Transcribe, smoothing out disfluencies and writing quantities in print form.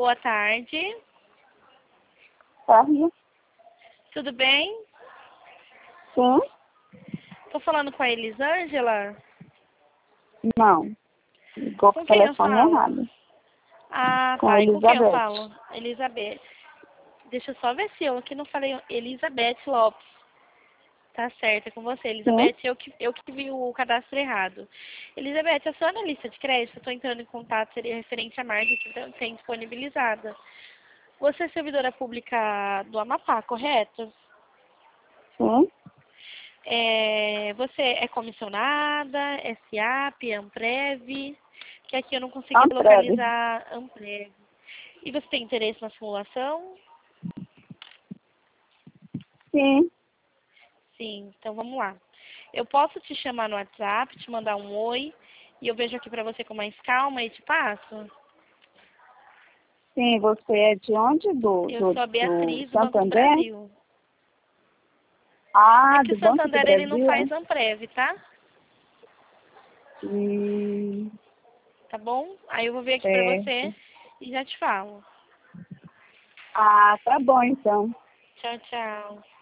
boa tarde. Tarde. Tudo bem? Sim? Tô falando com a Elisângela? Não. Ligou com Com o quem eu telefone falo? errado. Ah, Com a tá. E com quem eu Elizabeth. falo? Elizabeth. Deixa eu só ver se eu aqui não falei Elizabeth Lopes. Tá certo, é com você, Sim? Elizabeth. Eu que vi o cadastro errado. Elizabeth, a sua analista de crédito, eu tô entrando em contato, seria referente à margem que tem disponibilizada. Você é servidora pública do Amapá, correto? Sim? Você é comissionada, SAP, Amprev, que aqui eu não consegui Amprev. localizar Amprev. E você tem interesse na simulação? Sim. Sim, então vamos lá. Eu posso te chamar no WhatsApp, te mandar um oi, e eu vejo aqui pra você com mais calma e te passo? Sim, você é de onde? Eu sou a Do Beatriz, do Banco do Santander? Brasil. É Ah, que do o Banco do Santander, ele não Brasil, é? faz Amprev, tá? Hum, Tá bom? Aí eu vou ver aqui pra certo. você e já te falo. Ah, tá bom então. Tchau, tchau.